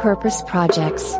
Purpose Projects.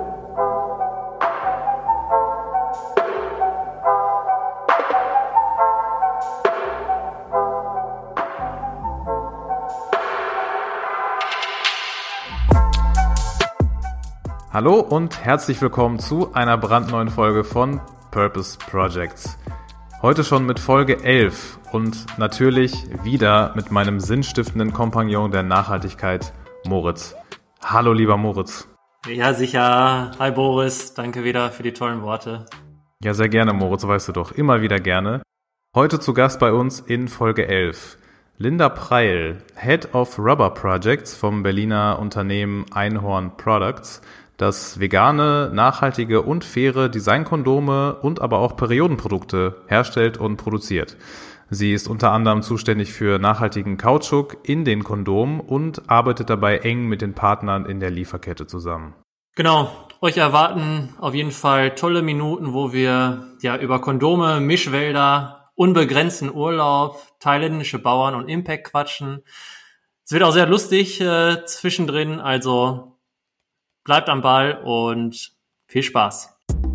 Hallo und herzlich willkommen zu einer brandneuen Folge von Purpose Projects. Heute schon mit Folge 11 und natürlich wieder mit meinem sinnstiftenden Kompagnon der Nachhaltigkeit, Moritz. Hallo lieber Moritz. Ja, sicher. Hi Boris, danke wieder für die tollen Worte. Ja, sehr gerne Moritz, weißt du doch, immer wieder gerne. Heute zu Gast bei uns in Folge 11. Linda Preil, Head of Rubber Projects vom Berliner Unternehmen Einhorn Products, das vegane, nachhaltige und faire Designkondome und aber auch Periodenprodukte herstellt und produziert. Sie ist unter anderem zuständig für nachhaltigen Kautschuk in den Kondomen und arbeitet dabei eng mit den Partnern in der Lieferkette zusammen. Genau, euch erwarten auf jeden Fall tolle Minuten, wo wir über Kondome, Mischwälder, unbegrenzten Urlaub, thailändische Bauern und Impact quatschen. Es wird auch sehr lustig zwischendrin, also bleibt am Ball und viel Spaß.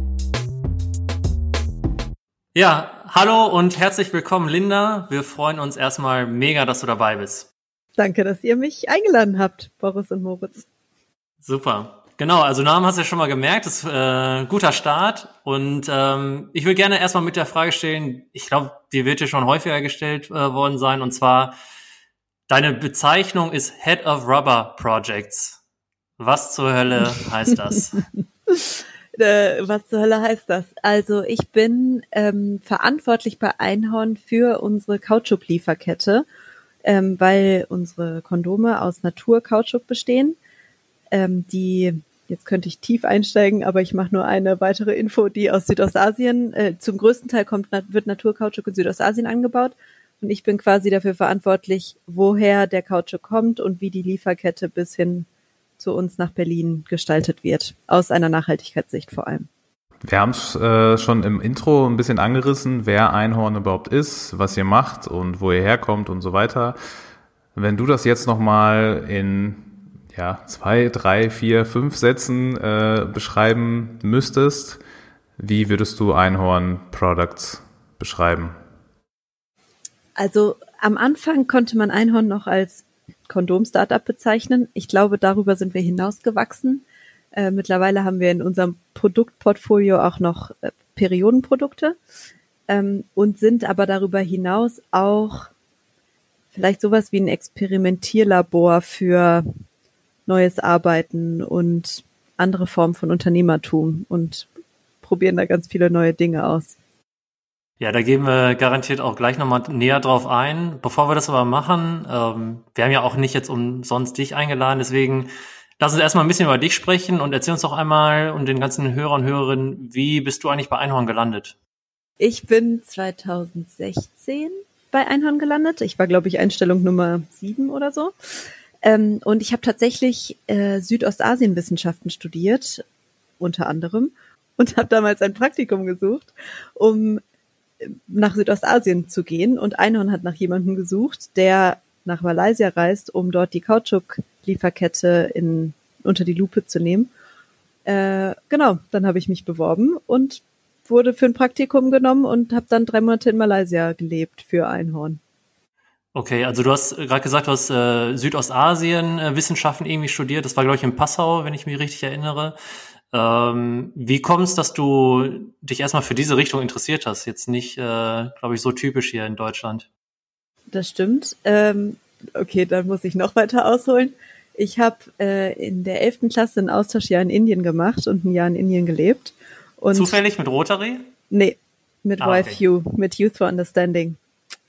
Ja, hallo und herzlich willkommen, Linda. Wir freuen uns erstmal mega, dass du dabei bist. Danke, dass ihr mich eingeladen habt, Boris und Moritz. Super. Genau, also Namen hast du ja schon mal gemerkt, das ist ein guter Start. Und ich will gerne erstmal mit der Frage stellen, ich glaube, die wird dir schon häufiger gestellt worden sein, und zwar, deine Bezeichnung ist Head of Rubber Projects. Was zur Hölle heißt das? Was zur Hölle heißt das? Also ich bin verantwortlich bei Einhorn für unsere Kautschuk-Lieferkette, weil unsere Kondome aus Naturkautschuk bestehen. Jetzt könnte ich tief einsteigen, aber ich mache nur eine weitere Info, die aus Südostasien, zum größten Teil wird Naturkautschuk in Südostasien angebaut. Und ich bin quasi dafür verantwortlich, woher der Kautschuk kommt und wie die Lieferkette bis hin zu uns nach Berlin gestaltet wird, aus einer Nachhaltigkeitssicht vor allem. Wir haben es schon im Intro ein bisschen angerissen, wer Einhorn überhaupt ist, was ihr macht und wo ihr herkommt und so weiter. Wenn du das jetzt nochmal in 2, 3, 4, 5 Sätzen beschreiben müsstest, wie würdest du Einhorn Products beschreiben? Also am Anfang konnte man Einhorn noch als Kondom-Startup bezeichnen. Ich glaube, darüber sind wir hinausgewachsen. Mittlerweile haben wir in unserem Produktportfolio auch noch Periodenprodukte und sind aber darüber hinaus auch vielleicht sowas wie ein Experimentierlabor für neues Arbeiten und andere Formen von Unternehmertum und probieren da ganz viele neue Dinge aus. Ja, da gehen wir garantiert auch gleich nochmal näher drauf ein. Bevor wir das aber machen, wir haben ja auch nicht jetzt umsonst dich eingeladen, deswegen lass uns erstmal ein bisschen über dich sprechen und erzähl uns doch einmal und den ganzen Hörern und Hörerinnen, wie bist du eigentlich bei Einhorn gelandet? Ich bin 2016 bei Einhorn gelandet. Ich war, glaube ich, Einstellung Nummer 7 oder so. Und ich habe tatsächlich Südostasienwissenschaften studiert, unter anderem, und habe damals ein Praktikum gesucht, um nach Südostasien zu gehen, und Einhorn hat nach jemandem gesucht, der nach Malaysia reist, um dort die Kautschuk-Lieferkette unter die Lupe zu nehmen. Genau, dann habe ich mich beworben und wurde für ein Praktikum genommen und habe dann 3 Monate in Malaysia gelebt für Einhorn. Okay, also du hast gerade gesagt, du hast Südostasien-Wissenschaften irgendwie studiert. Das war, glaube ich, in Passau, wenn ich mich richtig erinnere. Wie kommt es, dass du dich erstmal für diese Richtung interessiert hast? Jetzt nicht, glaube ich, so typisch hier in Deutschland. Das stimmt. Okay, dann muss ich noch weiter ausholen. Ich habe in der 11. Klasse ein Austauschjahr in Indien gemacht und ein Jahr in Indien gelebt. Und zufällig mit Rotary? Nee, mit YFU, mit Youth for Understanding.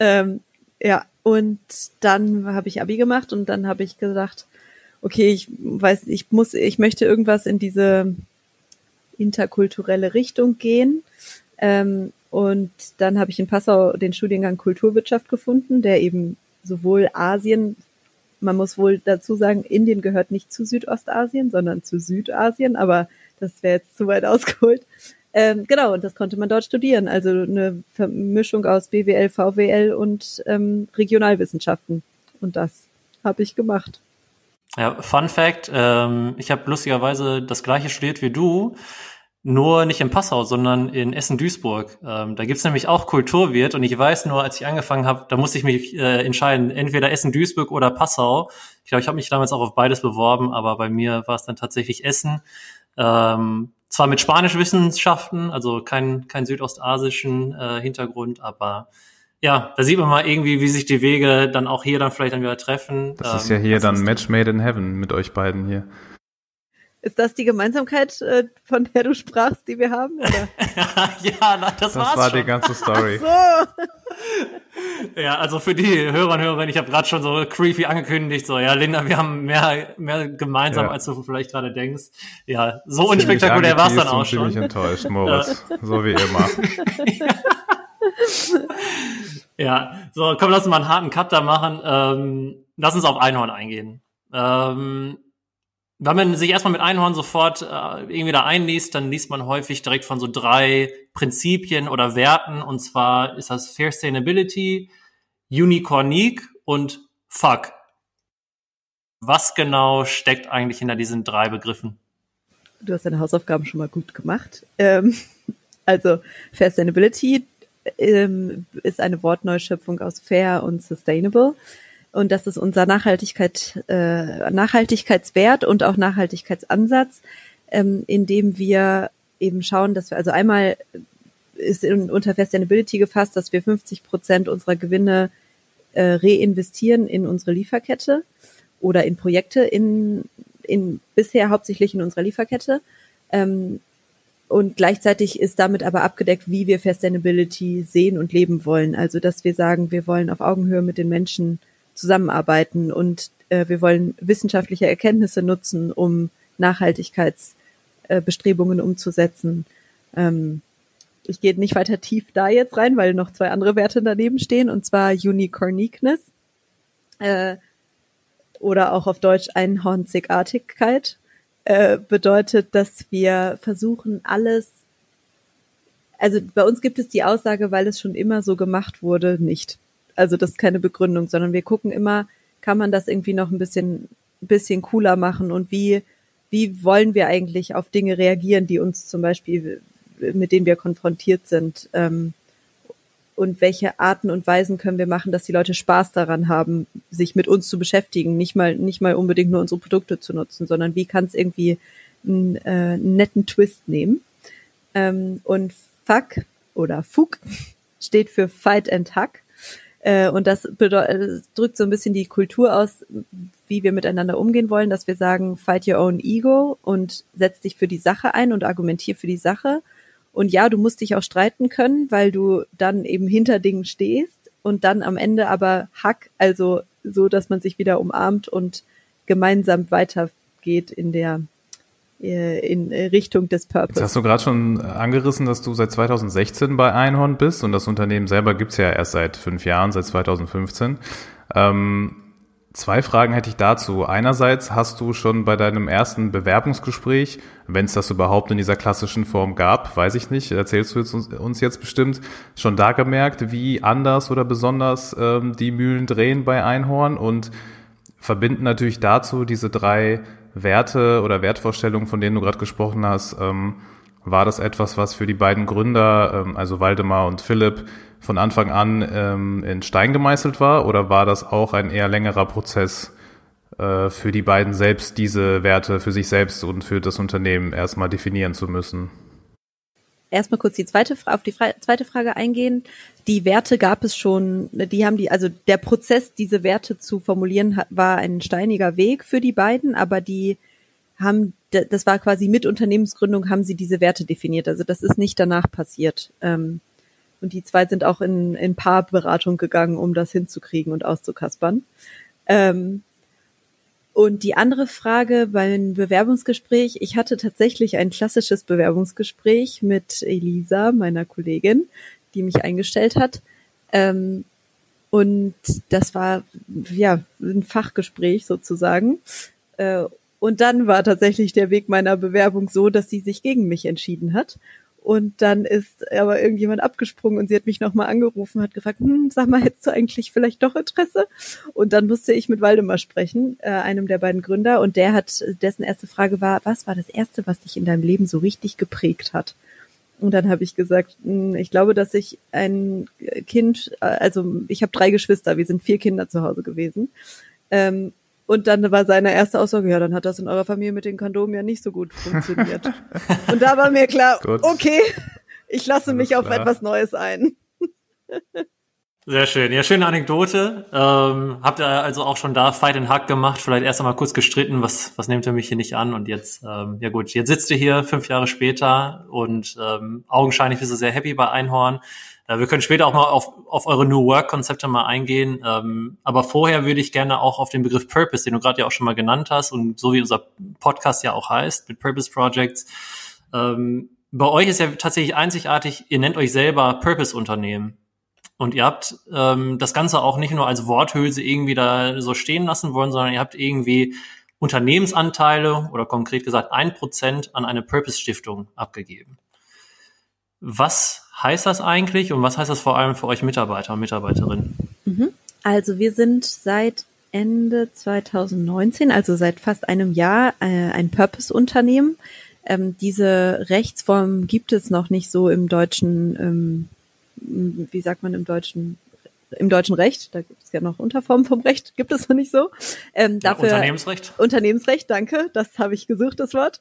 Und dann habe ich Abi gemacht und dann habe ich gesagt, okay, ich möchte irgendwas in diese interkulturelle Richtung gehen. Und dann habe ich in Passau den Studiengang Kulturwirtschaft gefunden, der eben sowohl Asien, man muss wohl dazu sagen, Indien gehört nicht zu Südostasien, sondern zu Südasien, aber das wäre jetzt zu weit ausgeholt. Genau, und das konnte man dort studieren, also eine Mischung aus BWL, VWL und Regionalwissenschaften. Und das habe ich gemacht. Ja, Fun Fact, ich habe lustigerweise das gleiche studiert wie du, nur nicht in Passau, sondern in Essen-Duisburg. Da gibt's nämlich auch Kulturwirt und ich weiß nur, als ich angefangen habe, da musste ich mich entscheiden, entweder Essen-Duisburg oder Passau. Ich glaube, ich habe mich damals auch auf beides beworben, aber bei mir war es dann tatsächlich Essen. Zwar mit Spanischwissenschaften, also kein südostasischen Hintergrund, aber ja, da sieht man mal irgendwie, wie sich die Wege dann auch hier dann vielleicht dann wieder treffen. Das ist ja hier dann Match made in heaven mit euch beiden hier. Ist das die Gemeinsamkeit, von der du sprachst, die wir haben? Oder? Ja, das war's war schon. Die ganze Story. Ach so. Ja, also für die Hörer und Hörerinnen, ich habe gerade schon so creepy angekündigt, so, ja, Linda, wir haben mehr gemeinsam, als du vielleicht gerade denkst. Ja, so unspektakulär war's dann auch schon. Ich bin ziemlich enttäuscht, Moritz. So wie immer. Ja, so, komm, lass uns mal einen harten Cut da machen. Lass uns auf Einhorn eingehen. Wenn man sich erstmal mit Einhorn sofort irgendwie da einliest, dann liest man häufig direkt von so 3 Prinzipien oder Werten. Und zwar ist das Fair Sustainability, Unicornique und Fuck. Was genau steckt eigentlich hinter diesen 3 Begriffen? Du hast deine Hausaufgaben schon mal gut gemacht. Also Fair Sustainability ist eine Wortneuschöpfung aus Fair und Sustainable. Und das ist unser Nachhaltigkeitswert und auch Nachhaltigkeitsansatz, indem wir eben schauen, dass wir, also einmal ist unter Fair Sustainability gefasst, dass wir 50% unserer Gewinne reinvestieren in unsere Lieferkette oder in Projekte in bisher hauptsächlich in unserer Lieferkette. Und gleichzeitig ist damit aber abgedeckt, wie wir Fair Sustainability sehen und leben wollen. Also, dass wir sagen, wir wollen auf Augenhöhe mit den Menschen zusammenarbeiten und wir wollen wissenschaftliche Erkenntnisse nutzen, um Nachhaltigkeitsbestrebungen umzusetzen. Ich gehe nicht weiter tief da jetzt rein, weil noch 2 andere Werte daneben stehen, und zwar Unicorniqueness oder auch auf Deutsch Einhornzigartigkeit. Bedeutet, dass wir versuchen, alles, also bei uns gibt es die Aussage, weil es schon immer so gemacht wurde, nicht. Also das ist keine Begründung, sondern wir gucken immer, kann man das irgendwie noch ein bisschen cooler machen und wie wollen wir eigentlich auf Dinge reagieren, die uns zum Beispiel, mit denen wir konfrontiert sind, und welche Arten und Weisen können wir machen, dass die Leute Spaß daran haben, sich mit uns zu beschäftigen, nicht mal unbedingt nur unsere Produkte zu nutzen, sondern wie kann es irgendwie einen netten Twist nehmen. Und FUCK oder FUK steht für Fight and Hug. Und das drückt so ein bisschen die Kultur aus, wie wir miteinander umgehen wollen, dass wir sagen, fight your own ego und setz dich für die Sache ein und argumentier für die Sache. Und ja, du musst dich auch streiten können, weil du dann eben hinter Dingen stehst und dann am Ende aber Hack, also so, dass man sich wieder umarmt und gemeinsam weitergeht in Richtung des Purpose. Jetzt hast du gerade schon angerissen, dass du seit 2016 bei Einhorn bist und das Unternehmen selber gibt's ja erst seit 5 Jahren, seit 2015. 2 Fragen hätte ich dazu. Einerseits hast du schon bei deinem ersten Bewerbungsgespräch, wenn es das überhaupt in dieser klassischen Form gab, weiß ich nicht, erzählst du uns jetzt bestimmt, schon da gemerkt, wie anders oder besonders die Mühlen drehen bei Einhorn und verbinden natürlich dazu diese 3 Werte oder Wertvorstellungen, von denen du gerade gesprochen hast. War das etwas, was für die beiden Gründer, also Waldemar und Philipp, von Anfang an in Stein gemeißelt war? Oder war das auch ein eher längerer Prozess für die beiden selbst, diese Werte für sich selbst und für das Unternehmen erstmal definieren zu müssen? Erstmal kurz auf die zweite Frage eingehen. Die Werte gab es schon, also der Prozess, diese Werte zu formulieren, war ein steiniger Weg für die beiden, aber das war quasi mit Unternehmensgründung, haben sie diese Werte definiert. Also das ist nicht danach passiert. Und die 2 sind auch in Paarberatung gegangen, um das hinzukriegen und auszukaspern. Und die andere Frage beim Bewerbungsgespräch, ich hatte tatsächlich ein klassisches Bewerbungsgespräch mit Elisa, meiner Kollegin, die mich eingestellt hat. Und das war ja ein Fachgespräch sozusagen. Und dann war tatsächlich der Weg meiner Bewerbung so, dass sie sich gegen mich entschieden hat Und dann ist aber irgendjemand abgesprungen und sie hat mich nochmal angerufen, hat gefragt, sag mal, hättest du eigentlich vielleicht doch Interesse? Und dann musste ich mit Waldemar sprechen, einem der beiden Gründer. Und dessen erste Frage war, was war das Erste, was dich in deinem Leben so richtig geprägt hat? Und dann habe ich gesagt, ich glaube, dass ich ein Kind, also ich habe 3 Geschwister, wir sind 4 Kinder zu Hause gewesen. Und dann war seine erste Aussage, ja, dann hat das in eurer Familie mit den Kondomen ja nicht so gut funktioniert. Und da war mir klar, okay, ich lasse mich auf etwas Neues ein. Sehr schön. Ja, schöne Anekdote. Habt ihr also auch schon da Fight and Hug gemacht, vielleicht erst einmal kurz gestritten, was nehmt ihr mich hier nicht an? Und jetzt, ja gut, jetzt sitzt ihr hier 5 Jahre später und augenscheinlich bist du sehr happy bei Einhorn. Wir können später auch mal auf eure New Work-Konzepte mal eingehen. Aber vorher würde ich gerne auch auf den Begriff Purpose, den du gerade ja auch schon mal genannt hast und so wie unser Podcast ja auch heißt, mit Purpose Projects. Bei euch ist ja tatsächlich einzigartig, ihr nennt euch selber Purpose-Unternehmen. Und ihr habt das Ganze auch nicht nur als Worthülse irgendwie da so stehen lassen wollen, sondern ihr habt irgendwie Unternehmensanteile oder konkret gesagt 1% an eine Purpose-Stiftung abgegeben. Was heißt das eigentlich und was heißt das vor allem für euch Mitarbeiter und Mitarbeiterinnen? Also wir sind seit Ende 2019, also seit fast einem Jahr, ein Purpose-Unternehmen. Diese Rechtsform gibt es noch nicht so im deutschen, wie sagt man im deutschen Recht, da gibt es ja noch Unterformen vom Recht, gibt es noch nicht so. Dafür, Unternehmensrecht? Unternehmensrecht, danke, das habe ich gesucht, das Wort.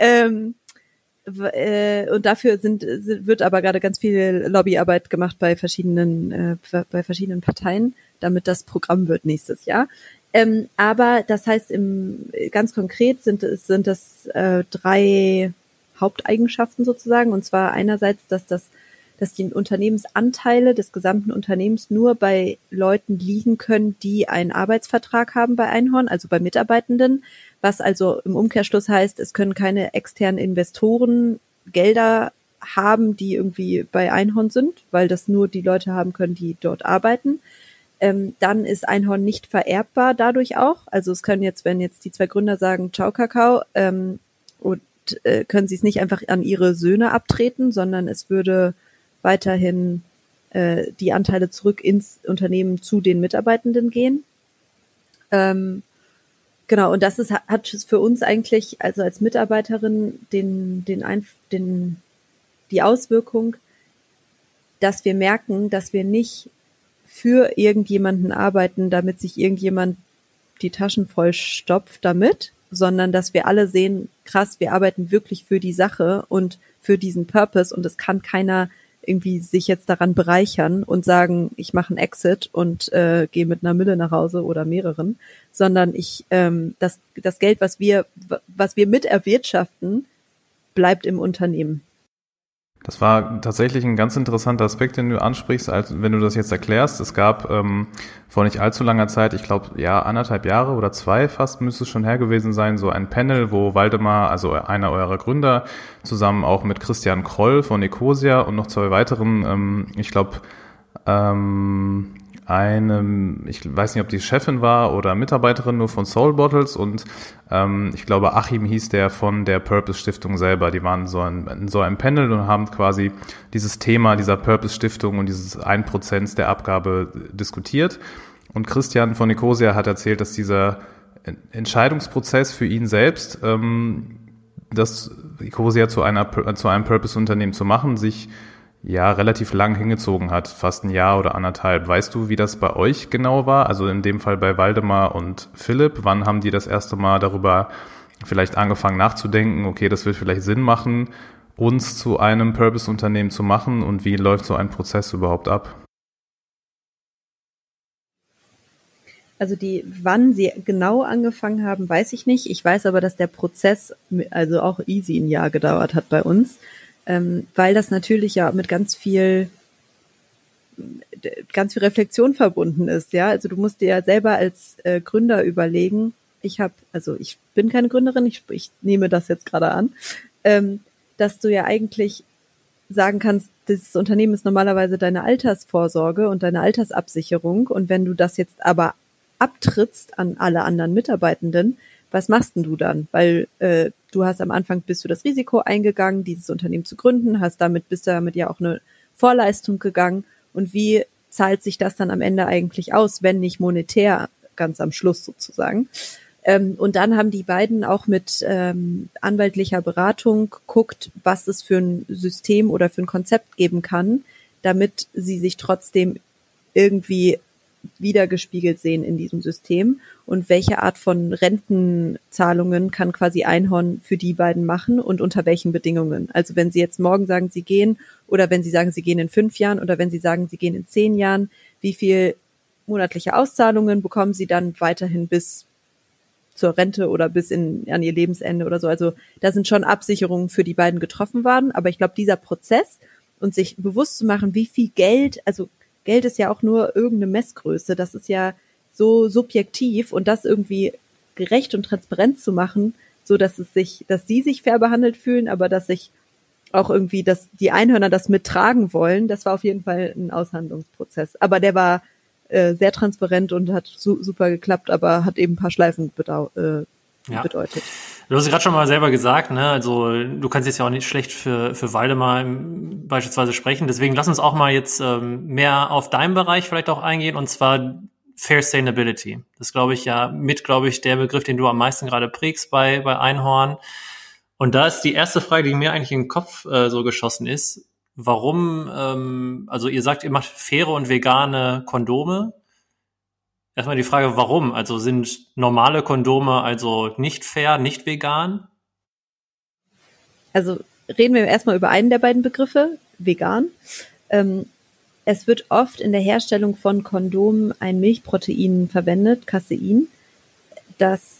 Und dafür wird aber gerade ganz viel Lobbyarbeit gemacht bei verschiedenen Parteien, damit das Programm wird nächstes Jahr. Aber das heißt, ganz konkret sind das 3 Haupteigenschaften sozusagen. Und zwar einerseits, dass die Unternehmensanteile des gesamten Unternehmens nur bei Leuten liegen können, die einen Arbeitsvertrag haben bei Einhorn, also bei Mitarbeitenden, was also im Umkehrschluss heißt, es können keine externen Investoren Gelder haben, die irgendwie bei Einhorn sind, weil das nur die Leute haben können, die dort arbeiten. Dann ist Einhorn nicht vererbbar dadurch auch. Also es können wenn jetzt die 2 Gründer sagen, ciao Kakao, und können sie es nicht einfach an ihre Söhne abtreten, sondern es würde weiterhin die Anteile zurück ins Unternehmen zu den Mitarbeitenden gehen. Genau, und das hat für uns eigentlich, also als Mitarbeiterin, die Auswirkung, dass wir merken, dass wir nicht für irgendjemanden arbeiten, damit sich irgendjemand die Taschen voll stopft damit, sondern dass wir alle sehen, krass, wir arbeiten wirklich für die Sache und für diesen Purpose und es kann keiner irgendwie sich jetzt daran bereichern und sagen, ich mache einen Exit und gehe mit einer Mille nach Hause oder mehreren, sondern das Geld, was wir mit erwirtschaften, bleibt im Unternehmen. Das war tatsächlich ein ganz interessanter Aspekt, den du ansprichst, wenn du das jetzt erklärst. Es gab vor nicht allzu langer Zeit, ich glaube, 1,5 Jahre oder 2 fast müsste es schon her gewesen sein, so ein Panel, wo Waldemar, also einer eurer Gründer, zusammen auch mit Christian Kroll von Ecosia und noch 2 weiteren, ich glaube, ich weiß nicht, ob die Chefin war oder Mitarbeiterin nur von Soul Bottles und ich glaube Achim hieß der von der Purpose Stiftung selber. Die waren in so einem Panel und haben quasi dieses Thema dieser Purpose Stiftung und dieses 1% der Abgabe diskutiert. Und Christian von Ecosia hat erzählt, dass dieser Entscheidungsprozess für ihn selbst, das Ecosia zu einem Purpose-Unternehmen zu machen, sich relativ lang hingezogen hat, fast ein Jahr oder 1,5. Weißt du, wie das bei euch genau war? Also in dem Fall bei Waldemar und Philipp. Wann haben die das erste Mal darüber vielleicht angefangen nachzudenken, okay, das wird vielleicht Sinn machen, uns zu einem Purpose-Unternehmen zu machen und wie läuft so ein Prozess überhaupt ab? Also wann sie genau angefangen haben, weiß ich nicht. Ich weiß aber, dass der Prozess also auch easy ein Jahr gedauert hat bei uns. Weil das natürlich ja mit ganz viel Reflexion verbunden ist, ja. Also du musst dir ja selber als Gründer überlegen, ich bin keine Gründerin, ich nehme das jetzt gerade an, dass du ja eigentlich sagen kannst, das Unternehmen ist normalerweise deine Altersvorsorge und deine Altersabsicherung und wenn du das jetzt aber abtrittst an alle anderen Mitarbeitenden, was machst denn du dann? Weil du hast am Anfang, bist du das Risiko eingegangen, dieses Unternehmen zu gründen, bist damit ja auch eine Vorleistung gegangen. Und wie zahlt sich das dann am Ende eigentlich aus, wenn nicht monetär, ganz am Schluss sozusagen? Und dann haben die beiden auch mit anwaltlicher Beratung geguckt, was es für ein System oder für ein Konzept geben kann, damit sie sich trotzdem irgendwie wiedergespiegelt sehen in diesem System und welche Art von Rentenzahlungen kann quasi Einhorn für die beiden machen und unter welchen Bedingungen. Also wenn sie jetzt morgen sagen, sie gehen, oder wenn sie sagen, sie gehen in 5 Jahren, oder wenn sie sagen, sie gehen in 10 Jahren, wie viel monatliche Auszahlungen bekommen sie dann weiterhin bis zur Rente oder an ihr Lebensende oder so. Also da sind schon Absicherungen für die beiden getroffen worden, aber ich glaube, dieser Prozess und sich bewusst zu machen, wie viel Geld, also Geld ist ja auch nur irgendeine Messgröße, das ist ja so subjektiv, und das irgendwie gerecht und transparent zu machen, so dass sie sich fair behandelt fühlen, aber dass sich auch irgendwie, dass die Einhörner das mittragen wollen, das war auf jeden Fall ein Aushandlungsprozess. Aber der war sehr transparent und hat super geklappt, aber hat eben ein paar Schleifen bedeutet. Du hast gerade schon mal selber gesagt, ne? Also du kannst jetzt ja auch nicht schlecht für Waldemar beispielsweise sprechen. Deswegen lass uns auch mal jetzt mehr auf deinen Bereich vielleicht auch eingehen, und zwar Fair Sustainability. Das glaube ich, der Begriff, den du am meisten gerade prägst bei Einhorn. Und da ist die erste Frage, die mir eigentlich in den Kopf so geschossen ist: Warum, also ihr sagt, ihr macht faire und vegane Kondome. Erstmal die Frage, warum? Also sind normale Kondome also nicht fair, nicht vegan? Also reden wir erstmal über einen der beiden Begriffe, vegan. Es wird oft in der Herstellung von Kondomen ein Milchprotein verwendet, Casein, das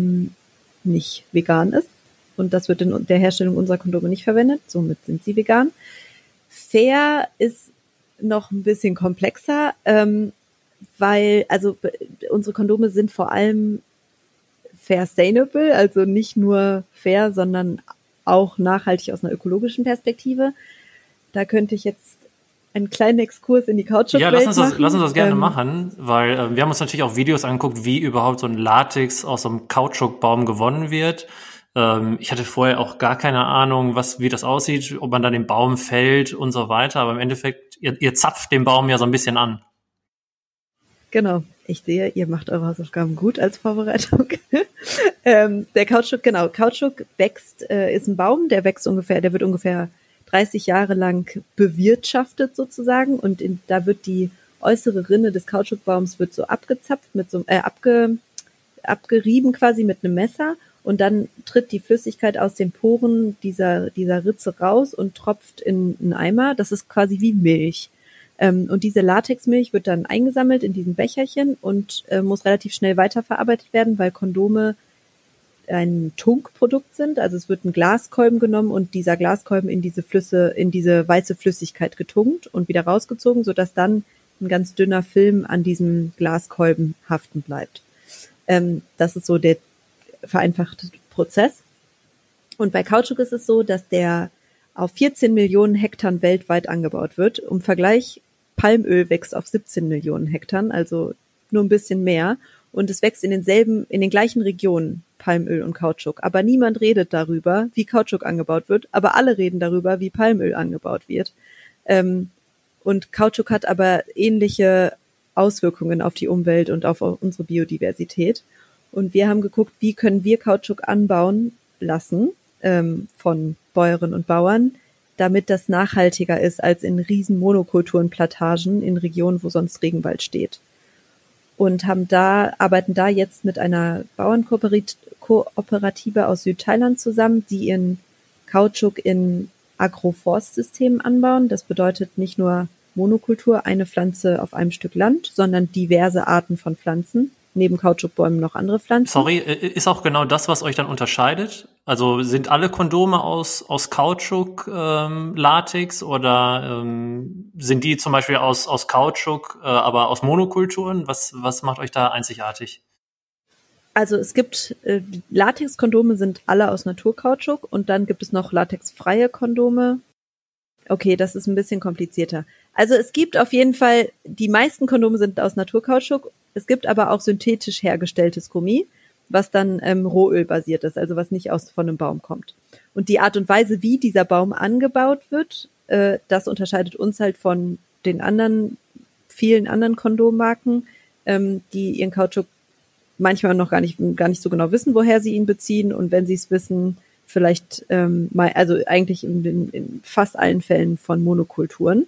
nicht vegan ist. Und das wird in der Herstellung unserer Kondome nicht verwendet. Somit sind sie vegan. Fair ist noch ein bisschen komplexer, weil, also unsere Kondome sind vor allem fair sustainable, also nicht nur fair, sondern auch nachhaltig aus einer ökologischen Perspektive. Da könnte ich jetzt einen kleinen Exkurs in die Kautschuk-Welt machen. Lass uns das gerne machen, weil wir haben uns natürlich auch Videos angeguckt, wie überhaupt so ein Latex aus so einem Kautschukbaum gewonnen wird. Ich hatte vorher auch gar keine Ahnung, wie das aussieht, ob man da den Baum fällt und so weiter. Aber im Endeffekt, ihr zapft den Baum ja so ein bisschen an. Genau, ich sehe, ihr macht eure Hausaufgaben gut als Vorbereitung. Der Kautschuk, genau, Kautschuk wächst, ist ein Baum, der wird ungefähr 30 Jahre lang bewirtschaftet sozusagen, und da wird die äußere Rinne des Kautschukbaums wird so abgezapft, abgerieben quasi mit einem Messer, und dann tritt die Flüssigkeit aus den Poren dieser Ritze raus und tropft in einen Eimer. Das ist quasi wie Milch. Und diese Latexmilch wird dann eingesammelt in diesen Becherchen und muss relativ schnell weiterverarbeitet werden, weil Kondome ein Tunkprodukt sind. Also es wird ein Glaskolben genommen und dieser Glaskolben in diese weiße Flüssigkeit getunkt und wieder rausgezogen, sodass dann ein ganz dünner Film an diesem Glaskolben haften bleibt. Das ist so der vereinfachte Prozess. Und bei Kautschuk ist es so, dass der auf 14 Millionen Hektar weltweit angebaut wird. Um Vergleich, Palmöl wächst auf 17 Millionen Hektar, also nur ein bisschen mehr. Und es wächst in den gleichen Regionen, Palmöl und Kautschuk. Aber niemand redet darüber, wie Kautschuk angebaut wird. Aber alle reden darüber, wie Palmöl angebaut wird. Und Kautschuk hat aber ähnliche Auswirkungen auf die Umwelt und auf unsere Biodiversität. Und wir haben geguckt, wie können wir Kautschuk anbauen lassen von Bäuerinnen und Bauern, damit das nachhaltiger ist als in riesen Monokulturenplantagen in Regionen, wo sonst Regenwald steht. Und arbeiten da jetzt mit einer Bauernkooperative aus Südthailand zusammen, die ihren Kautschuk in Agroforstsystemen anbauen. Das bedeutet nicht nur Monokultur, eine Pflanze auf einem Stück Land, sondern diverse Arten von Pflanzen. Neben Kautschukbäumen noch andere Pflanzen. Sorry, ist auch genau das, was euch dann unterscheidet? Also sind alle Kondome aus Kautschuk Latex, oder sind die zum Beispiel aus Kautschuk, aber aus Monokulturen? Was macht euch da einzigartig? Also es gibt Latexkondome sind alle aus Naturkautschuk, und dann gibt es noch latexfreie Kondome. Okay, das ist ein bisschen komplizierter. Also es gibt auf jeden Fall, die meisten Kondome sind aus Naturkautschuk. Es gibt aber auch synthetisch hergestelltes Gummi. was dann Rohöl basiert ist, also was nicht von einem Baum kommt. Und die Art und Weise, wie dieser Baum angebaut wird, das unterscheidet uns halt von den vielen anderen Kondommarken, die ihren Kautschuk manchmal noch gar nicht so genau wissen, woher sie ihn beziehen, und wenn sie es wissen, vielleicht also eigentlich in fast allen Fällen von Monokulturen.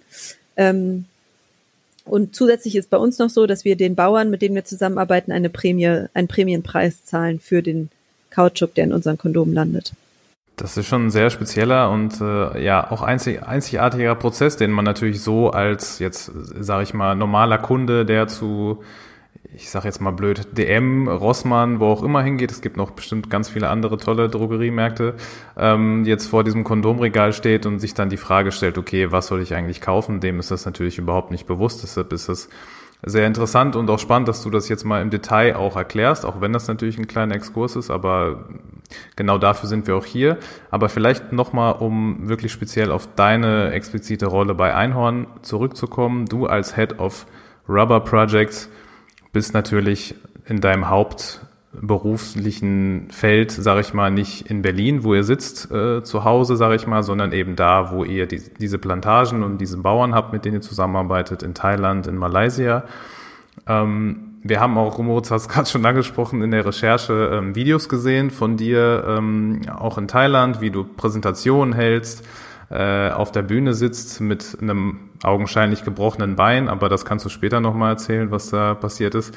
Und zusätzlich ist bei uns noch so, dass wir den Bauern, mit denen wir zusammenarbeiten, einen Prämienpreis zahlen für den Kautschuk, der in unseren Kondomen landet. Das ist schon ein sehr spezieller und auch einzigartiger Prozess, den man natürlich so als jetzt, sage ich mal, normaler Kunde, der zu, ich sage jetzt mal blöd, DM, Rossmann, wo auch immer hingeht, es gibt noch bestimmt ganz viele andere tolle Drogeriemärkte, jetzt vor diesem Kondomregal steht und sich dann die Frage stellt, okay, was soll ich eigentlich kaufen? Dem ist das natürlich überhaupt nicht bewusst, deshalb ist es sehr interessant und auch spannend, dass du das jetzt mal im Detail auch erklärst, auch wenn das natürlich ein kleiner Exkurs ist, aber genau dafür sind wir auch hier. Aber vielleicht nochmal, um wirklich speziell auf deine explizite Rolle bei Einhorn zurückzukommen. Du als Head of Rubber Projects bist natürlich in deinem hauptberuflichen Feld, sage ich mal, nicht in Berlin, wo ihr sitzt, zu Hause, sage ich mal, sondern eben da, wo ihr diese Plantagen und diese Bauern habt, mit denen ihr zusammenarbeitet, in Thailand, in Malaysia. Wir haben auch, Moritz hat es gerade schon angesprochen, in der Recherche Videos gesehen von dir, auch in Thailand, wie du Präsentationen hältst, auf der Bühne sitzt mit einem augenscheinlich gebrochenen Bein, aber das kannst du später nochmal erzählen, was da passiert ist.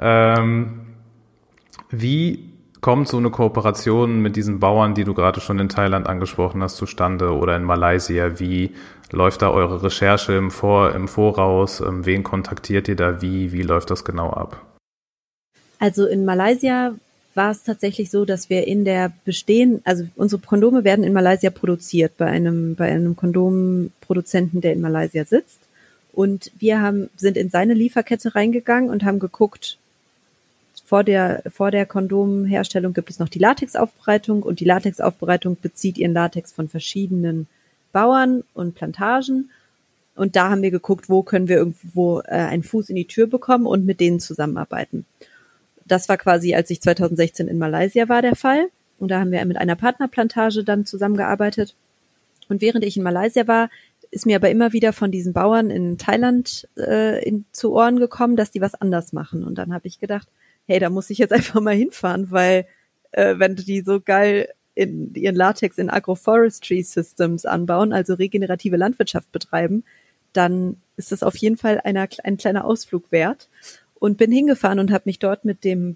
Wie kommt so eine Kooperation mit diesen Bauern, die du gerade schon in Thailand angesprochen hast, zustande oder in Malaysia? Wie läuft da eure Recherche im Voraus? Wen kontaktiert ihr da? Wie läuft das genau ab? Also in Malaysia war es tatsächlich so, dass wir also unsere Kondome werden in Malaysia produziert bei einem Kondomproduzenten, der in Malaysia sitzt. Und wir sind in seine Lieferkette reingegangen und haben geguckt, vor der Kondomherstellung gibt es noch die Latexaufbereitung, und die Latexaufbereitung bezieht ihren Latex von verschiedenen Bauern und Plantagen. Und da haben wir geguckt, wo können wir irgendwo einen Fuß in die Tür bekommen und mit denen zusammenarbeiten. Das war quasi, als ich 2016 in Malaysia war, der Fall. Und da haben wir mit einer Partnerplantage dann zusammengearbeitet. Und während ich in Malaysia war, ist mir aber immer wieder von diesen Bauern in Thailand zu Ohren gekommen, dass die was anders machen. Und dann habe ich gedacht, hey, da muss ich jetzt einfach mal hinfahren, weil wenn die so geil in ihren Latex in Agroforestry Systems anbauen, also regenerative Landwirtschaft betreiben, dann ist das auf jeden Fall ein kleiner Ausflug wert. Und bin hingefahren und habe mich dort mit der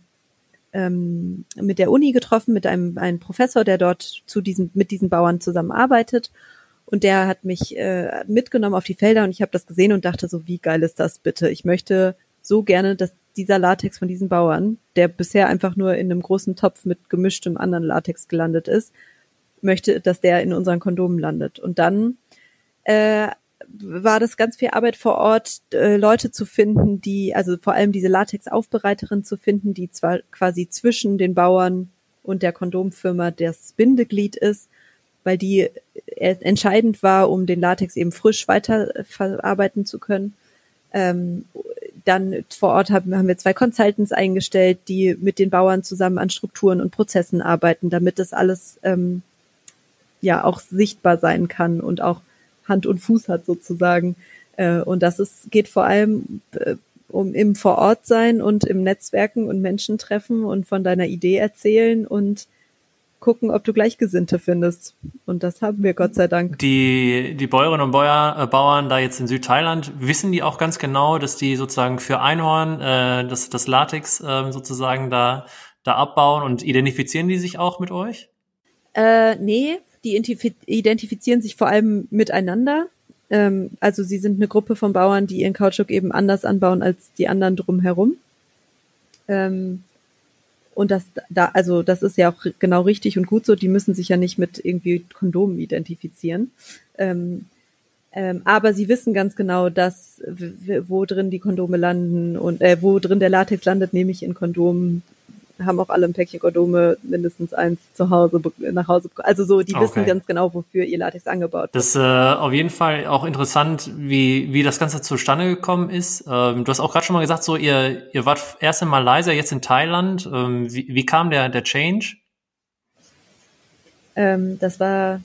Uni getroffen, mit einem Professor, der dort mit diesen Bauern zusammenarbeitet. Und der hat mich mitgenommen auf die Felder, und ich habe das gesehen und dachte so, wie geil ist das bitte? Ich möchte so gerne, dass dieser Latex von diesen Bauern, der bisher einfach nur in einem großen Topf mit gemischtem anderen Latex gelandet ist, möchte, dass der in unseren Kondomen landet. Und dann war das ganz viel Arbeit vor Ort, Leute zu finden, also vor allem diese Latex-Aufbereiterin zu finden, die zwar quasi zwischen den Bauern und der Kondomfirma das Bindeglied ist, weil die entscheidend war, um den Latex eben frisch weiterverarbeiten zu können. Dann vor Ort haben wir 2 Consultants eingestellt, die mit den Bauern zusammen an Strukturen und Prozessen arbeiten, damit das alles auch sichtbar sein kann und auch Hand und Fuß hat sozusagen. Und geht vor allem im Vorortsein und im Netzwerken und Menschen treffen und von deiner Idee erzählen und gucken, ob du Gleichgesinnte findest. Und das haben wir, Gott sei Dank. Die Bäuerinnen und Bauern da jetzt in Südthailand, wissen die auch ganz genau, dass die sozusagen für Einhorn das Latex sozusagen da abbauen, und identifizieren die sich auch mit euch? Nee, die identifizieren sich vor allem miteinander. Also sie sind eine Gruppe von Bauern, die ihren Kautschuk eben anders anbauen als die anderen drumherum. Und das ist ja auch genau richtig und gut so. Die müssen sich ja nicht mit irgendwie Kondomen identifizieren. Aber sie wissen ganz genau, wo drin die Kondome landen und wo drin der Latex landet, nämlich in Kondomen haben auch alle ein Päckchen Kondome, mindestens eins zu Hause, nach Hause. Also so, die wissen ganz genau, wofür ihr Latex angebaut wird. Das ist auf jeden Fall auch interessant, wie das Ganze zustande gekommen ist. Du hast auch gerade schon mal gesagt, so ihr wart erst in Malaysia, jetzt in Thailand. Wie kam der Change? Das war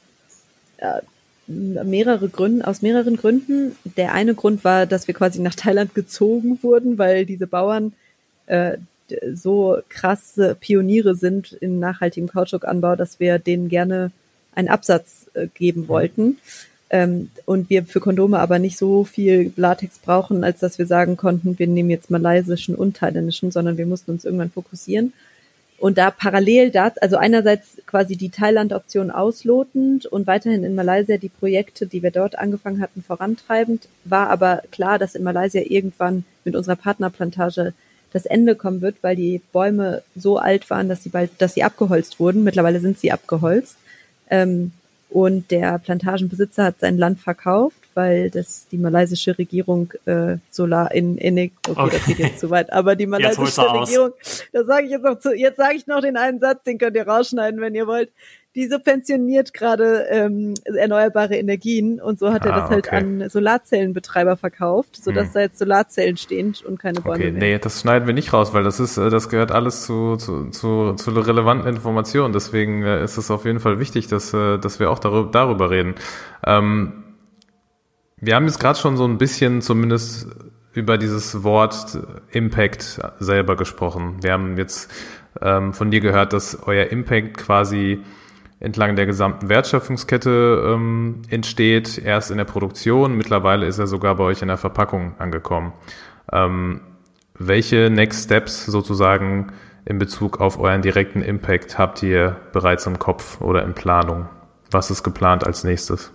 aus mehreren Gründen. Der eine Grund war, dass wir quasi nach Thailand gezogen wurden, weil diese Bauern so krasse Pioniere sind in nachhaltigem Kautschukanbau, dass wir denen gerne einen Absatz geben wollten. Und wir für Kondome aber nicht so viel Latex brauchen, als dass wir sagen konnten, wir nehmen jetzt malaysischen und thailändischen, sondern wir mussten uns irgendwann fokussieren. Und da parallel also einerseits quasi die Thailand-Option auslotend und weiterhin in Malaysia die Projekte, die wir dort angefangen hatten, vorantreibend, war aber klar, dass in Malaysia irgendwann mit unserer Partnerplantage das Ende kommen wird, weil die Bäume so alt waren, dass sie abgeholzt wurden. Mittlerweile sind sie abgeholzt. Und der Plantagenbesitzer hat sein Land verkauft, weil die malaysische Regierung okay, das geht jetzt zu weit, aber die malaysische Regierung, das sage ich jetzt sage ich noch den einen Satz, den könnt ihr rausschneiden, wenn ihr wollt. Die subventioniert gerade erneuerbare Energien und so hat er das halt an Solarzellenbetreiber verkauft, sodass da jetzt Solarzellen stehen und keine Bäume mehr. Nee, das schneiden wir nicht raus, weil das gehört alles zu relevanten Informationen. Deswegen ist es auf jeden Fall wichtig, dass wir auch darüber reden. Wir haben jetzt gerade schon so ein bisschen zumindest über dieses Wort Impact selber gesprochen. Wir haben jetzt von dir gehört, dass euer Impact quasi entlang der gesamten Wertschöpfungskette entsteht, erst in der Produktion, mittlerweile ist er sogar bei euch in der Verpackung angekommen. Welche Next Steps sozusagen in Bezug auf euren direkten Impact habt ihr bereits im Kopf oder in Planung? Was ist geplant als nächstes?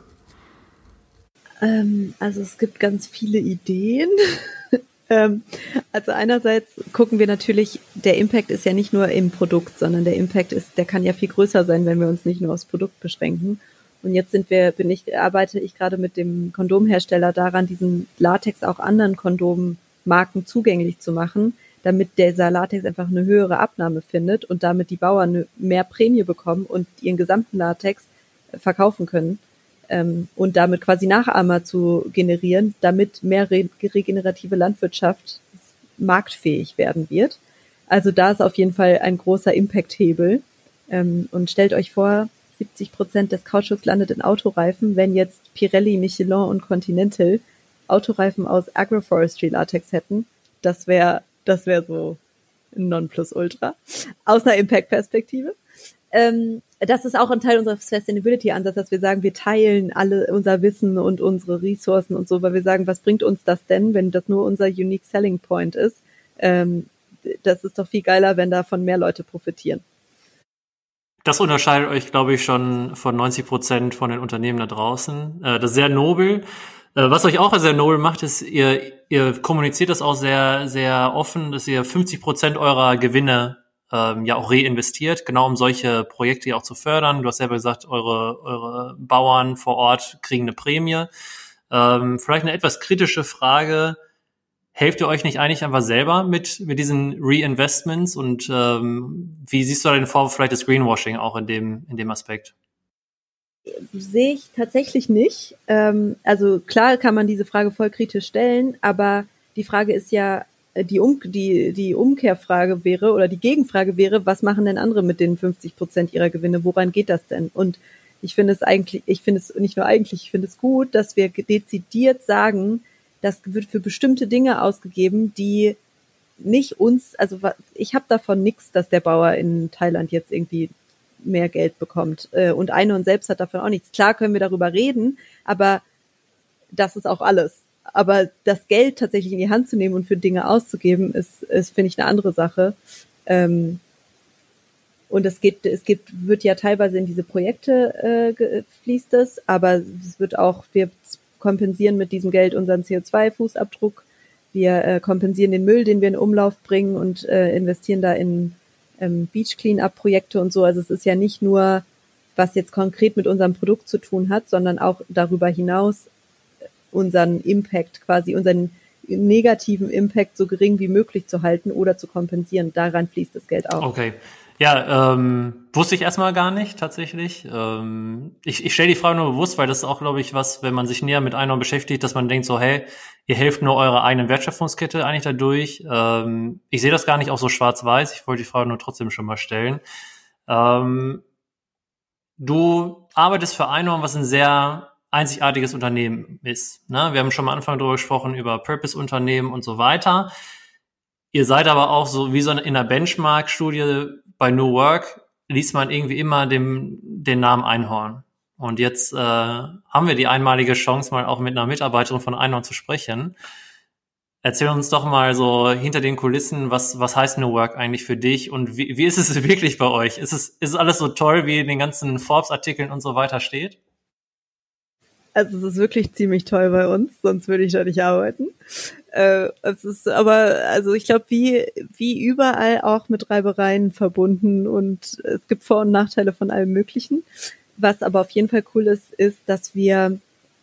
Also es gibt ganz viele Ideen. Also einerseits gucken wir natürlich, der Impact ist ja nicht nur im Produkt, sondern der Impact der kann ja viel größer sein, wenn wir uns nicht nur aufs Produkt beschränken. Und jetzt arbeite ich gerade mit dem Kondomhersteller daran, diesen Latex auch anderen Kondommarken zugänglich zu machen, damit dieser Latex einfach eine höhere Abnahme findet und damit die Bauern mehr Prämie bekommen und ihren gesamten Latex verkaufen können. Und damit quasi Nachahmer zu generieren, damit mehr regenerative Landwirtschaft marktfähig werden wird. Also da ist auf jeden Fall ein großer Impact-Hebel. Und stellt euch vor, 70% des Kautschuks landet in Autoreifen, wenn jetzt Pirelli, Michelin und Continental Autoreifen aus Agroforestry-Latex hätten. Das wäre so ein Nonplusultra. Aus einer Impact-Perspektive. Das ist auch ein Teil unseres Sustainability-Ansatzes, dass wir sagen, wir teilen alle unser Wissen und unsere Ressourcen und so, weil wir sagen, was bringt uns das denn, wenn das nur unser Unique Selling Point ist? Das ist doch viel geiler, wenn davon mehr Leute profitieren. Das unterscheidet euch, glaube ich, schon von 90% von den Unternehmen da draußen. Das ist sehr nobel. Was euch auch sehr nobel macht, ist, ihr kommuniziert das auch sehr, sehr offen, dass ihr 50% eurer Gewinne ja auch reinvestiert, genau um solche Projekte ja auch zu fördern. Du hast selber gesagt, eure Bauern vor Ort kriegen eine Prämie. Vielleicht eine etwas kritische Frage. Helft ihr euch nicht eigentlich einfach selber mit diesen Reinvestments und wie siehst du da den Vorwurf vielleicht des Greenwashing auch in dem Aspekt? Sehe ich tatsächlich nicht. Also klar kann man diese Frage voll kritisch stellen, aber die Frage ist ja, die Umkehrfrage wäre oder die Gegenfrage wäre, was machen denn andere mit den 50% ihrer Gewinne? Woran geht das denn? Und ich finde es gut, dass wir dezidiert sagen, das wird für bestimmte Dinge ausgegeben, die nicht uns, also ich habe davon nichts, dass der Bauer in Thailand jetzt irgendwie mehr Geld bekommt und Einhorn selbst hat davon auch nichts. Klar können wir darüber reden, aber das ist auch alles. Aber das Geld tatsächlich in die Hand zu nehmen und für Dinge auszugeben, ist finde ich, eine andere Sache. Und wird ja teilweise in diese Projekte fließt es, aber wir kompensieren mit diesem Geld unseren CO2-Fußabdruck. Wir kompensieren den Müll, den wir in Umlauf bringen und investieren da in Beach Cleanup-Projekte und so. Also es ist ja nicht nur, was jetzt konkret mit unserem Produkt zu tun hat, sondern auch darüber hinaus unseren Impact quasi, unseren negativen Impact so gering wie möglich zu halten oder zu kompensieren. Daran fließt das Geld auch. Okay. Ja, wusste ich erstmal gar nicht, tatsächlich. Ich stelle die Frage nur bewusst, weil das ist auch, glaube ich, was, wenn man sich näher mit Einhorn beschäftigt, dass man denkt so, hey, ihr helft nur eurer eigenen Wertschöpfungskette eigentlich dadurch. Ich sehe das gar nicht auch so schwarz-weiß. Ich wollte die Frage nur trotzdem schon mal stellen. Du arbeitest für Einhorn, was ein sehr einzigartiges Unternehmen ist. Ne? Wir haben schon am Anfang darüber gesprochen, über Purpose-Unternehmen und so weiter. Ihr seid aber auch so wie so in einer Benchmark-Studie bei New Work, liest man irgendwie immer den Namen Einhorn. Und jetzt haben wir die einmalige Chance, mal auch mit einer Mitarbeiterin von Einhorn zu sprechen. Erzähl uns doch mal so hinter den Kulissen, was heißt New Work eigentlich für dich und wie ist es wirklich bei euch? Ist es alles so toll, wie in den ganzen Forbes-Artikeln und so weiter steht? Also es ist wirklich ziemlich toll bei uns, sonst würde ich da nicht arbeiten. Es ist aber, also ich glaube, wie überall auch mit Reibereien verbunden und es gibt Vor- und Nachteile von allem Möglichen. Was aber auf jeden Fall cool ist, dass wir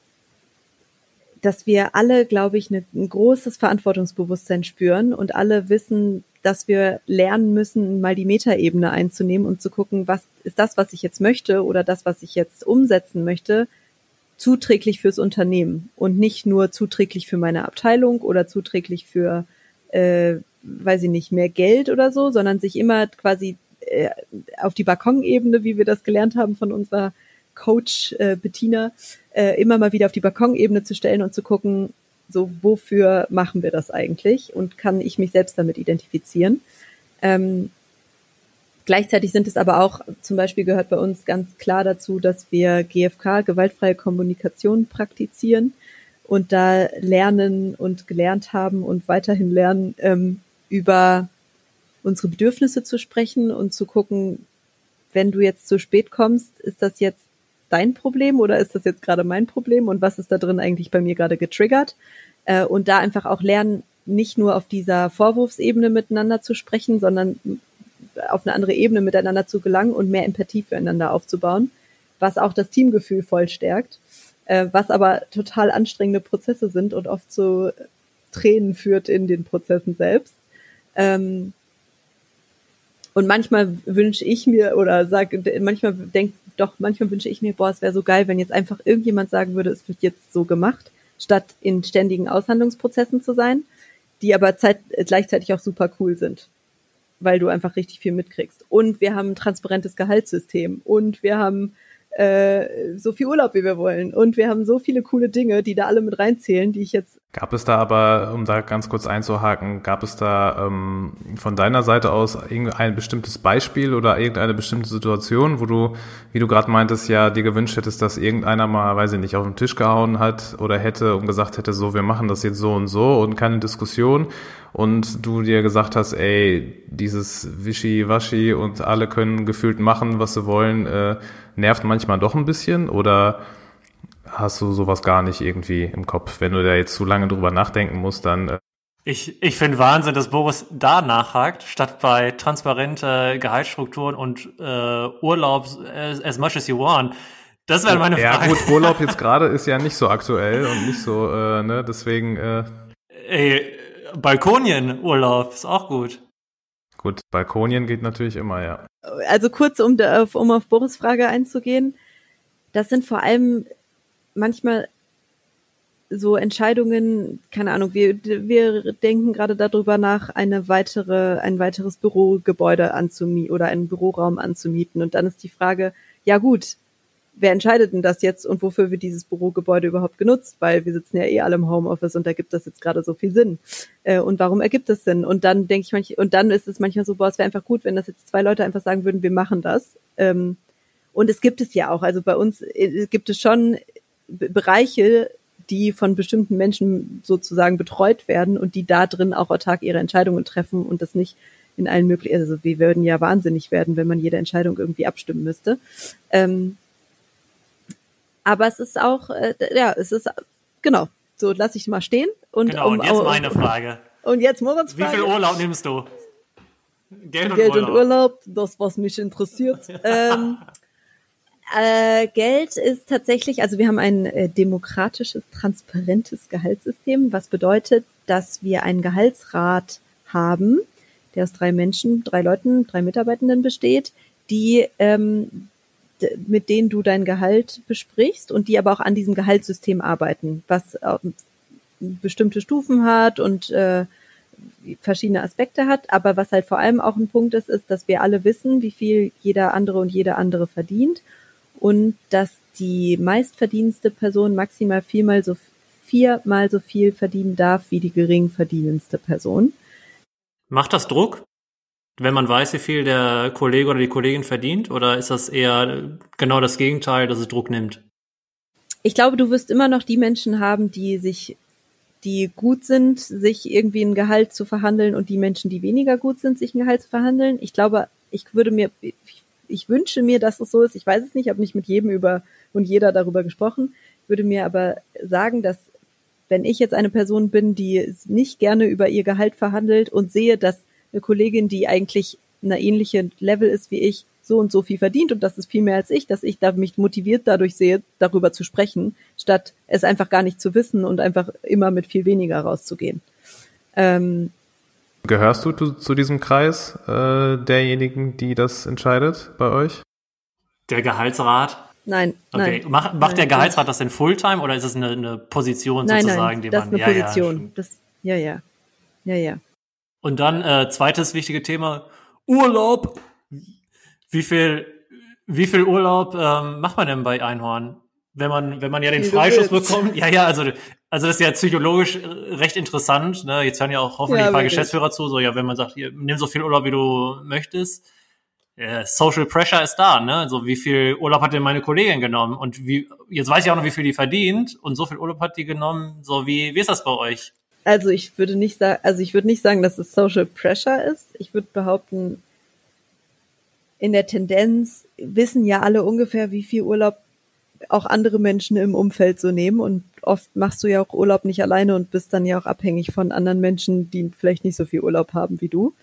alle, glaube ich, ein großes Verantwortungsbewusstsein spüren und alle wissen, dass wir lernen müssen, mal die Metaebene einzunehmen und zu gucken, was ist das, was ich jetzt möchte oder das, was ich jetzt umsetzen möchte, zuträglich fürs Unternehmen und nicht nur zuträglich für meine Abteilung oder zuträglich für, weiß ich nicht, mehr Geld oder so, sondern sich immer quasi auf die Balkonebene, wie wir das gelernt haben von unserer Coach Bettina, immer mal wieder auf die Balkonebene zu stellen und zu gucken, so wofür machen wir das eigentlich und kann ich mich selbst damit identifizieren. Gleichzeitig sind es aber auch, zum Beispiel gehört bei uns ganz klar dazu, dass wir GFK, gewaltfreie Kommunikation, praktizieren und da lernen und gelernt haben und weiterhin lernen, über unsere Bedürfnisse zu sprechen und zu gucken, wenn du jetzt zu spät kommst, ist das jetzt dein Problem oder ist das jetzt gerade mein Problem und was ist da drin eigentlich bei mir gerade getriggert? Und da einfach auch lernen, nicht nur auf dieser Vorwurfsebene miteinander zu sprechen, sondern auf eine andere Ebene miteinander zu gelangen und mehr Empathie füreinander aufzubauen, was auch das Teamgefühl voll stärkt, was aber total anstrengende Prozesse sind und oft zu Tränen führt in den Prozessen selbst. Und manchmal wünsche ich mir manchmal wünsche ich mir, boah, es wäre so geil, wenn jetzt einfach irgendjemand sagen würde, es wird jetzt so gemacht, statt in ständigen Aushandlungsprozessen zu sein, die aber gleichzeitig auch super cool sind, weil du einfach richtig viel mitkriegst. Und wir haben ein transparentes Gehaltssystem und wir haben so viel Urlaub, wie wir wollen. Und wir haben so viele coole Dinge, die da alle mit reinzählen, die ich jetzt... Gab es da aber, um da ganz kurz einzuhaken, gab es da von deiner Seite aus irgendein bestimmtes Beispiel oder irgendeine bestimmte Situation, wo du, wie du gerade meintest, ja dir gewünscht hättest, dass irgendeiner mal, weiß ich nicht, auf den Tisch gehauen hat oder hätte und gesagt hätte, so, wir machen das jetzt so und keine Diskussion und du dir gesagt hast, ey, dieses Wischi-Waschi und alle können gefühlt machen, was sie wollen, nervt manchmal doch ein bisschen oder hast du sowas gar nicht irgendwie im Kopf? Wenn du da jetzt zu lange drüber nachdenken musst, dann... Ich finde Wahnsinn, dass Boris da nachhakt, statt bei transparente Gehaltsstrukturen und Urlaub as much as you want. Das wäre meine Frage. Ja gut, Urlaub jetzt gerade ist ja nicht so aktuell und nicht so, deswegen... Ey, Balkonien-Urlaub ist auch gut. Gut, Balkonien geht natürlich immer, ja. Also kurz, um auf Boris' Frage einzugehen, das sind vor allem manchmal so Entscheidungen, keine Ahnung, wir denken gerade darüber nach, ein weiteres Bürogebäude anzumieten oder einen Büroraum anzumieten. Und dann ist die Frage, ja gut, wer entscheidet denn das jetzt und wofür wird dieses Bürogebäude überhaupt genutzt? Weil wir sitzen ja eh alle im Homeoffice und da gibt das jetzt gerade so viel Sinn. Und warum ergibt es Sinn? Und dann denke ich dann ist es manchmal so, boah, es wäre einfach gut, wenn das jetzt 2 Leute einfach sagen würden, wir machen das. Und es gibt es ja auch. Also bei uns gibt es schon Bereiche, die von bestimmten Menschen sozusagen betreut werden und die da drin auch autark ihre Entscheidungen treffen und das nicht in allen möglichen, also wir würden ja wahnsinnig werden, wenn man jede Entscheidung irgendwie abstimmen müsste. Aber es ist auch, genau, so lasse ich mal stehen. Und und jetzt meine Frage. Und jetzt Moritz Frage. Wie viel Urlaub nimmst du? Geld und Urlaub, das, was mich interessiert. Geld ist tatsächlich, also wir haben ein demokratisches, transparentes Gehaltssystem, was bedeutet, dass wir einen Gehaltsrat haben, der aus 3 Menschen, 3 Leuten, 3 Mitarbeitenden besteht, die mit denen du dein Gehalt besprichst und die aber auch an diesem Gehaltssystem arbeiten, was bestimmte Stufen hat und verschiedene Aspekte hat, aber was halt vor allem auch ein Punkt ist, dass wir alle wissen, wie viel jeder andere und jede andere verdient und dass die meistverdienendste Person maximal 4-mal so viel verdienen darf wie die geringverdienendste Person. Macht das Druck, wenn man weiß, wie viel der Kollege oder die Kollegin verdient? Oder ist das eher genau das Gegenteil, dass es Druck nimmt? Ich glaube, du wirst immer noch die Menschen haben, die gut sind, sich irgendwie ein Gehalt zu verhandeln und die Menschen, die weniger gut sind, sich ein Gehalt zu verhandeln. Ich glaube, ich wünsche mir, dass es so ist. Ich weiß es nicht, ich habe nicht mit jedem und jeder darüber gesprochen. Ich würde mir aber sagen, dass wenn ich jetzt eine Person bin, die nicht gerne über ihr Gehalt verhandelt und sehe, dass eine Kollegin, die eigentlich eine ähnliche Level ist wie ich, so und so viel verdient und das ist viel mehr als ich, dass ich da mich motiviert dadurch sehe, darüber zu sprechen, statt es einfach gar nicht zu wissen und einfach immer mit viel weniger rauszugehen. Gehörst du zu diesem Kreis derjenigen, die das entscheidet bei euch? Der Gehaltsrat? Nein. Okay. Nein. Macht der Gehaltsrat das denn Fulltime oder ist es eine Position sozusagen, die man... Nein, das ist eine Position. Ja. Und dann zweites wichtige Thema, Urlaub. Wie viel Urlaub macht man denn bei Einhorn? Wenn man ja den Freischuss bekommt. Ja, also das ist ja psychologisch recht interessant. Ne? Jetzt hören ja auch hoffentlich ein paar Geschäftsführer zu. So, ja, wenn man sagt, hier, nimm so viel Urlaub, wie du möchtest. Social Pressure ist da, ne? Also wie viel Urlaub hat denn meine Kollegin genommen? Und jetzt weiß ich auch noch, wie viel die verdient. Und so viel Urlaub hat die genommen. So, wie ist das bei euch? Also ich würde nicht sagen, dass es Social Pressure ist. Ich würde behaupten, in der Tendenz wissen ja alle ungefähr, wie viel Urlaub auch andere Menschen im Umfeld so nehmen. Und oft machst du ja auch Urlaub nicht alleine und bist dann ja auch abhängig von anderen Menschen, die vielleicht nicht so viel Urlaub haben wie du.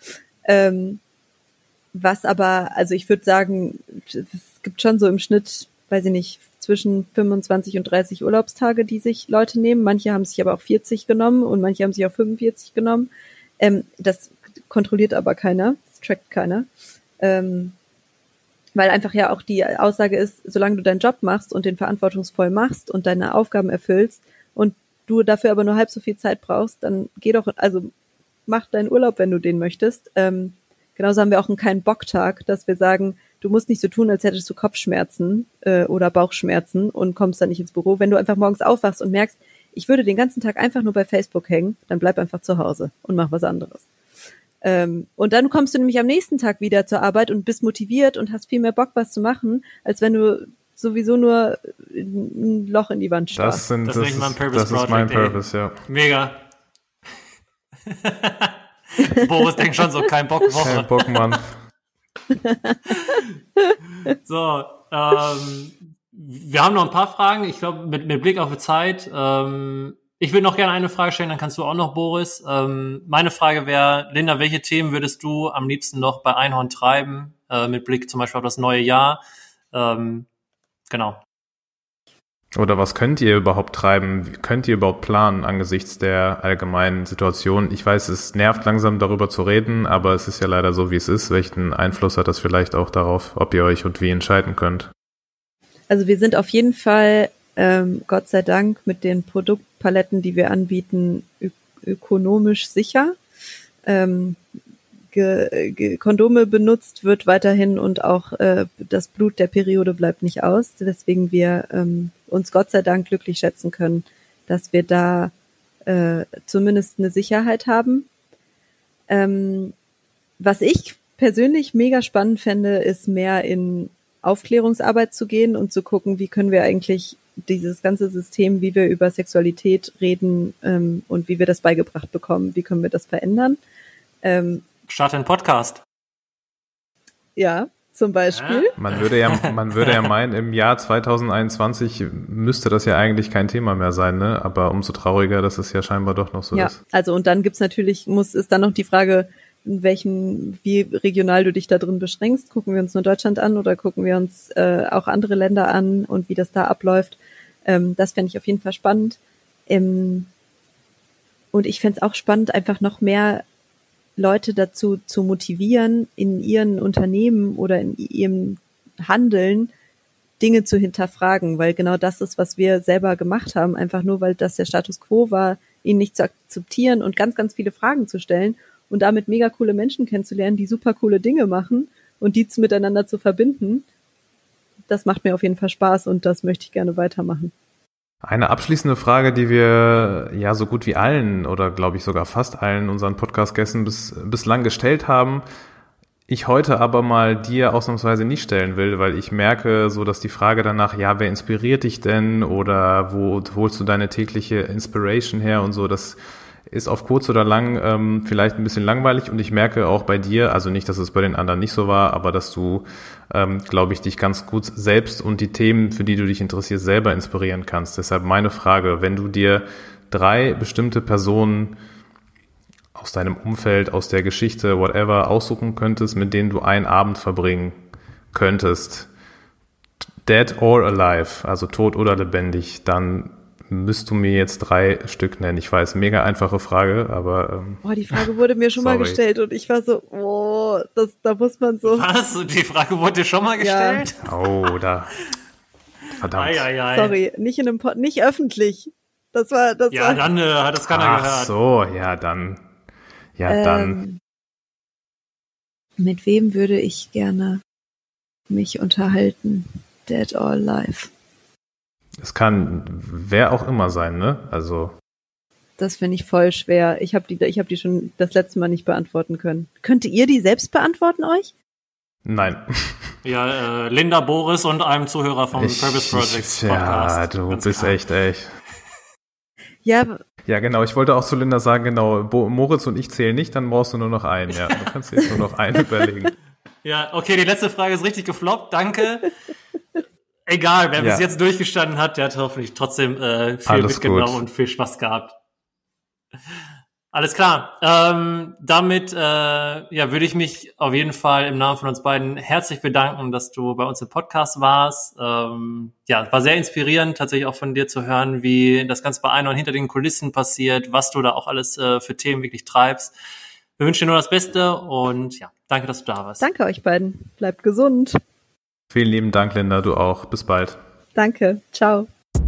Was aber, also ich würde sagen, es gibt schon so im Schnitt, weiß ich nicht, zwischen 25 und 30 Urlaubstage, die sich Leute nehmen. Manche haben sich aber auch 40 genommen und manche haben sich auch 45 genommen. Das kontrolliert aber keiner, das trackt keiner. Weil einfach ja auch die Aussage ist, solange du deinen Job machst und den verantwortungsvoll machst und deine Aufgaben erfüllst und du dafür aber nur halb so viel Zeit brauchst, dann mach deinen Urlaub, wenn du den möchtest. Genauso haben wir auch einen Kein-Bock-Tag, dass wir sagen, du musst nicht so tun, als hättest du Kopfschmerzen oder Bauchschmerzen und kommst dann nicht ins Büro. Wenn du einfach morgens aufwachst und merkst, ich würde den ganzen Tag einfach nur bei Facebook hängen, dann bleib einfach zu Hause und mach was anderes. Und dann kommst du nämlich am nächsten Tag wieder zur Arbeit und bist motiviert und hast viel mehr Bock, was zu machen, als wenn du sowieso nur ein Loch in die Wand starrst. Das ist mein Purpose, ja. Mega. Boris denkt schon so, kein Bock Woche. Kein Bock, Mann. So, wir haben noch ein paar Fragen. Ich glaube, mit Blick auf die Zeit, ich würde noch gerne eine Frage stellen, dann kannst du auch noch, Boris. Meine Frage wäre, Linda, welche Themen würdest du am liebsten noch bei Einhorn treiben, mit Blick zum Beispiel auf das neue Jahr? Genau. Oder was könnt ihr überhaupt treiben? Könnt ihr überhaupt planen angesichts der allgemeinen Situation? Ich weiß, es nervt langsam darüber zu reden, aber es ist ja leider so, wie es ist. Welchen Einfluss hat das vielleicht auch darauf, ob ihr euch und wie entscheiden könnt? Also wir sind auf jeden Fall, Gott sei Dank, mit den Produktpaletten, die wir anbieten, ökonomisch sicher. Kondome benutzt wird weiterhin und auch das Blut der Periode bleibt nicht aus, weswegen wir uns Gott sei Dank glücklich schätzen können, dass wir da zumindest eine Sicherheit haben. Was ich persönlich mega spannend fände, ist mehr in Aufklärungsarbeit zu gehen und zu gucken, wie können wir eigentlich dieses ganze System, wie wir über Sexualität reden und wie wir das beigebracht bekommen, wie können wir das verändern. Starte einen Podcast. Ja, zum Beispiel. Man würde ja meinen, im Jahr 2021 müsste das ja eigentlich kein Thema mehr sein, ne? Aber umso trauriger, dass es ja scheinbar doch noch so ist. Ja, also und dann gibt's natürlich, ist dann noch die Frage, wie regional du dich da drin beschränkst. Gucken wir uns nur Deutschland an oder gucken wir uns auch andere Länder an und wie das da abläuft. Das fände ich auf jeden Fall spannend. Und ich fände es auch spannend, einfach noch mehr Leute dazu zu motivieren, in ihren Unternehmen oder in ihrem Handeln Dinge zu hinterfragen, weil genau das ist, was wir selber gemacht haben, einfach nur, weil das der Status quo war, ihn nicht zu akzeptieren und ganz, ganz viele Fragen zu stellen und damit mega coole Menschen kennenzulernen, die super coole Dinge machen und die miteinander zu verbinden. Das macht mir auf jeden Fall Spaß und das möchte ich gerne weitermachen. Eine abschließende Frage, die wir ja so gut wie allen oder glaube ich sogar fast allen unseren Podcast-Gästen bislang gestellt haben, ich heute aber mal dir ausnahmsweise nicht stellen will, weil ich merke so, dass die Frage danach, ja, wer inspiriert dich denn oder wo holst du deine tägliche Inspiration her und so, das ist auf kurz oder lang vielleicht ein bisschen langweilig und ich merke auch bei dir, also nicht, dass es bei den anderen nicht so war, aber dass du, glaube ich, dich ganz gut selbst und die Themen, für die du dich interessierst, selber inspirieren kannst. Deshalb meine Frage, wenn du dir 3 bestimmte Personen aus deinem Umfeld, aus der Geschichte, whatever, aussuchen könntest, mit denen du einen Abend verbringen könntest, dead or alive, also tot oder lebendig, dann müsst du mir jetzt 3 Stück nennen. Ich weiß, mega einfache Frage, aber die Frage wurde mir schon mal gestellt und ich war so, da muss man so... Was? Die Frage wurde dir schon mal gestellt? Ja. Oh, da... Verdammt. Sorry, nicht in einem nicht öffentlich. Das war... Dann hat das keiner gehört. Ach so, ja, dann... dann. Mit wem würde ich gerne mich unterhalten? Dead or alive? Es kann wer auch immer sein, ne? Also. Das finde ich voll schwer. Ich hab die schon das letzte Mal nicht beantworten können. Könnt ihr die selbst beantworten euch? Nein. Ja, Linda, Boris und einem Zuhörer vom Purpose Projects Podcast. Ja, du bist echt. Ja, genau. Ich wollte auch zu Linda sagen, genau, Moritz und ich zählen nicht, dann brauchst du nur noch einen. Ja, du kannst jetzt nur noch einen überlegen. Ja, okay, die letzte Frage ist richtig gefloppt. Danke. Egal, wer bis jetzt durchgestanden hat, der hat hoffentlich trotzdem viel alles mitgenommen gut. Und viel Spaß gehabt. Alles klar. Damit würde ich mich auf jeden Fall im Namen von uns beiden herzlich bedanken, dass du bei uns im Podcast warst. War sehr inspirierend, tatsächlich auch von dir zu hören, wie das Ganze bei Einhorn hinter den Kulissen passiert, was du da auch alles für Themen wirklich treibst. Wir wünschen dir nur das Beste und ja, danke, dass du da warst. Danke euch beiden. Bleibt gesund. Vielen lieben Dank, Linda, du auch. Bis bald. Danke. Ciao.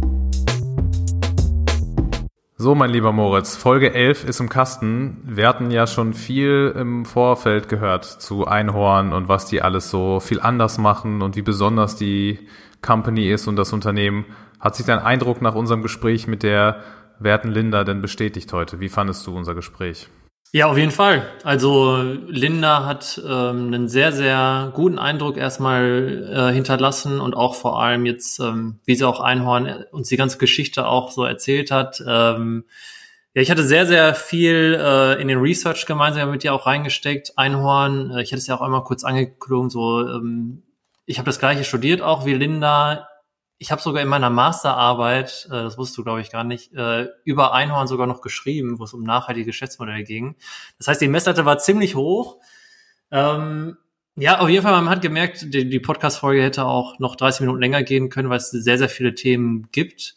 So, mein lieber Moritz, Folge 11 ist im Kasten. Wir hatten ja schon viel im Vorfeld gehört zu Einhorn und was die alles so viel anders machen und wie besonders die Company ist und das Unternehmen. Hat sich dein Eindruck nach unserem Gespräch mit der werten Linda denn bestätigt heute? Wie fandest du unser Gespräch? Ja, auf jeden Fall. Also Linda hat einen sehr, sehr guten Eindruck erstmal hinterlassen und auch vor allem jetzt, wie sie auch Einhorn uns die ganze Geschichte auch so erzählt hat. Ich hatte sehr, sehr viel in den Research gemeinsam mit ihr auch reingesteckt. Einhorn, ich hatte es ja auch einmal kurz angeklungen, ich habe das Gleiche studiert auch wie Linda. Ich habe sogar in meiner Masterarbeit, das wusstest du, glaube ich, gar nicht, über Einhorn sogar noch geschrieben, wo es um nachhaltige Geschäftsmodelle ging. Das heißt, die Messlatte war ziemlich hoch. Auf jeden Fall, man hat gemerkt, die Podcast-Folge hätte auch noch 30 Minuten länger gehen können, weil es sehr, sehr viele Themen gibt.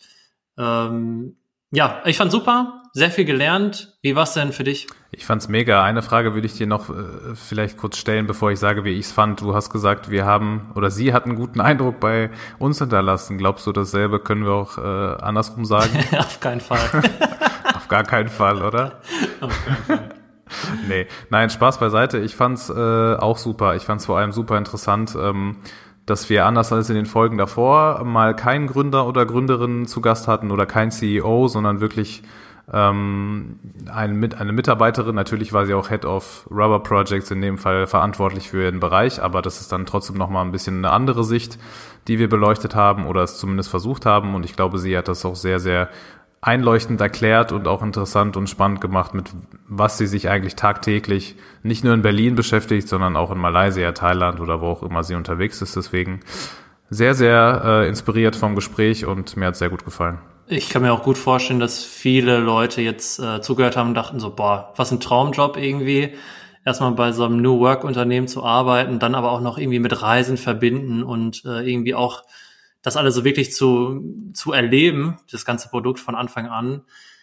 Ich fand super, sehr viel gelernt. Wie war's denn für dich? Ich fand's mega. Eine Frage würde ich dir noch vielleicht kurz stellen, bevor ich sage, wie ich's fand. Du hast gesagt, sie hat einen guten Eindruck bei uns hinterlassen. Glaubst du, dasselbe können wir auch andersrum sagen? Auf keinen Fall. Auf gar keinen Fall, oder? Auf keinen Fall. Nee, nein, Spaß beiseite. Ich fand's auch super. Ich fand's vor allem super interessant, dass wir anders als in den Folgen davor mal keinen Gründer oder Gründerin zu Gast hatten oder kein CEO, sondern wirklich eine Mitarbeiterin. Natürlich war sie auch Head of Rubber Projects, in dem Fall verantwortlich für ihren Bereich, aber das ist dann trotzdem nochmal ein bisschen eine andere Sicht, die wir beleuchtet haben oder es zumindest versucht haben, und ich glaube, sie hat das auch sehr, sehr einleuchtend erklärt und auch interessant und spannend gemacht, mit was sie sich eigentlich tagtäglich nicht nur in Berlin beschäftigt, sondern auch in Malaysia, Thailand oder wo auch immer sie unterwegs ist. Deswegen sehr, sehr inspiriert vom Gespräch und mir hat es sehr gut gefallen. Ich kann mir auch gut vorstellen, dass viele Leute jetzt zugehört haben und dachten so, was ein Traumjob irgendwie. Erstmal bei so einem New Work Unternehmen zu arbeiten, dann aber auch noch irgendwie mit Reisen verbinden und irgendwie auch das alles so wirklich zu erleben, das ganze Produkt von Anfang an.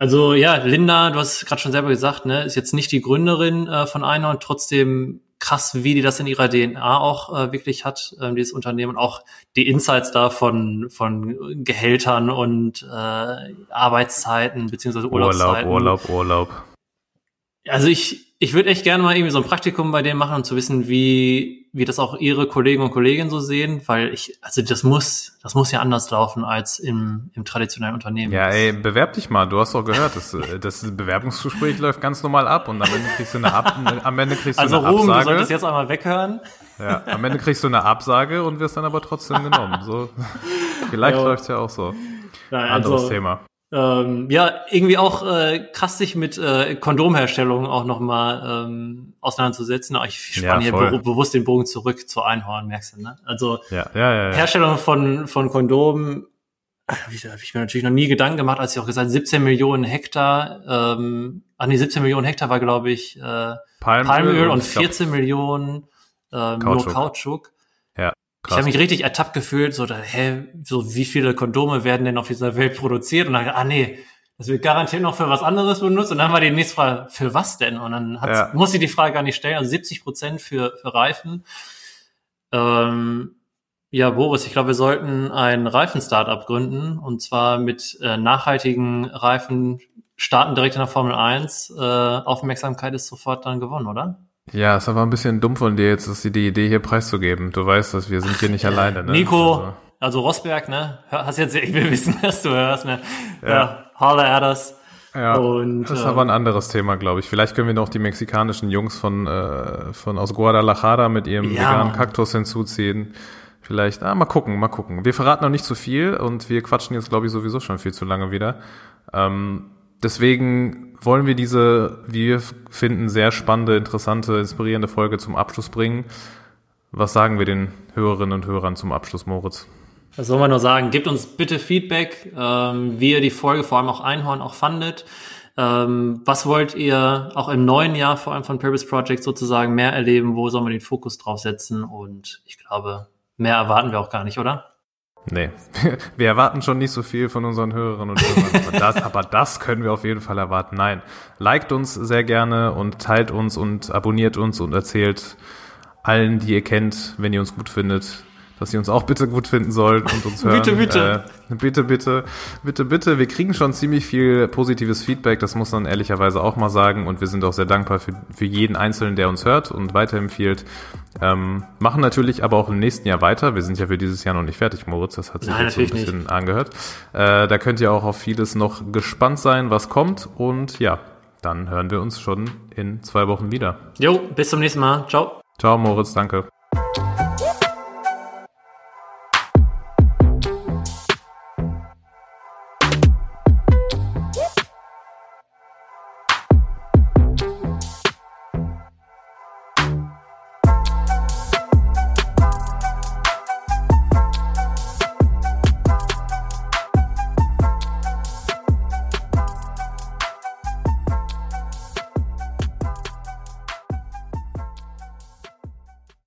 Also ja, Linda, du hast gerade schon selber gesagt, ne, ist jetzt nicht die Gründerin von Einhorn, trotzdem krass, wie die das in ihrer DNA auch wirklich hat, dieses Unternehmen, und auch die Insights da von Gehältern und Arbeitszeiten beziehungsweise Urlaubszeiten. Urlaub. Also ich würde echt gerne mal irgendwie so ein Praktikum bei denen machen, um zu wissen, wie das auch ihre Kollegen und Kolleginnen so sehen, weil das muss ja anders laufen als im traditionellen Unternehmen. Ja, ey, bewerb dich mal. Du hast doch gehört, das Bewerbungsgespräch läuft ganz normal ab und am Ende kriegst du eine Absage. Also Ruhm, du solltest jetzt einmal weghören. Ja, am Ende kriegst du eine Absage und wirst dann aber trotzdem genommen. So, vielleicht läuft's ja auch so. Nein, anderes Thema. Ja, irgendwie auch krass, sich mit Kondomherstellung auch nochmal auseinanderzusetzen. Ich spanne hier bewusst den Bogen zurück zu Einhorn, merkst du, ne? Also ja. Herstellung von Kondomen, habe ich mir natürlich noch nie Gedanken gemacht, als ich auch gesagt 17 Millionen Hektar, 17 Millionen Hektar war, glaube ich, Palmöl und 14 Millionen nur Kautschuk. Ja. Krass. Ich habe mich richtig ertappt gefühlt, so wie viele Kondome werden denn auf dieser Welt produziert? Und dann, nee, das wird garantiert noch für was anderes benutzt. Und dann war die nächste Frage, für was denn? Und dann muss ich die Frage gar nicht stellen. Also 70% für Reifen. Ja, Boris, ich glaube, wir sollten ein Reifen-Startup gründen. Und zwar mit nachhaltigen Reifen, starten direkt in der Formel 1. Aufmerksamkeit ist sofort dann gewonnen, oder? Ja, es war ein bisschen dumm von dir jetzt, die Idee hier preiszugeben. Du weißt, dass wir sind hier nicht alleine, ne? Nico, also Rosberg, ne? Hast jetzt, ich will wissen, dass du hörst, ne? Ja, holler at us. Ja, und, das ist aber ein anderes Thema, glaube ich. Vielleicht können wir noch die mexikanischen Jungs von aus Guadalajara mit ihrem veganen Kaktus hinzuziehen. Vielleicht, mal gucken. Wir verraten noch nicht zu viel und wir quatschen jetzt, glaube ich, sowieso schon viel zu lange wieder. Deswegen wollen wir diese, wie wir finden, sehr spannende, interessante, inspirierende Folge zum Abschluss bringen. Was sagen wir den Hörerinnen und Hörern zum Abschluss, Moritz? Was soll man nur sagen? Gebt uns bitte Feedback, wie ihr die Folge, vor allem auch Einhorn, auch fandet. Was wollt ihr auch im neuen Jahr, vor allem von Purpose Project, sozusagen mehr erleben? Wo soll man den Fokus drauf setzen? Und ich glaube, mehr erwarten wir auch gar nicht, oder? Nee, wir erwarten schon nicht so viel von unseren Hörerinnen und Hörern, aber das können wir auf jeden Fall erwarten. Nein, liked uns sehr gerne und teilt uns und abonniert uns und erzählt allen, die ihr kennt, wenn ihr uns gut findet, dass sie uns auch bitte gut finden sollen und uns hören. Bitte. Wir kriegen schon ziemlich viel positives Feedback, das muss man ehrlicherweise auch mal sagen, und wir sind auch sehr dankbar für jeden Einzelnen, der uns hört und weiterempfiehlt. Machen natürlich aber auch im nächsten Jahr weiter. Wir sind ja für dieses Jahr noch nicht fertig, Moritz, das hat sich jetzt so ein bisschen angehört. Da könnt ihr auch auf vieles noch gespannt sein, was kommt, und ja, dann hören wir uns schon in 2 Wochen wieder. Jo, bis zum nächsten Mal. Ciao. Ciao, Moritz, danke.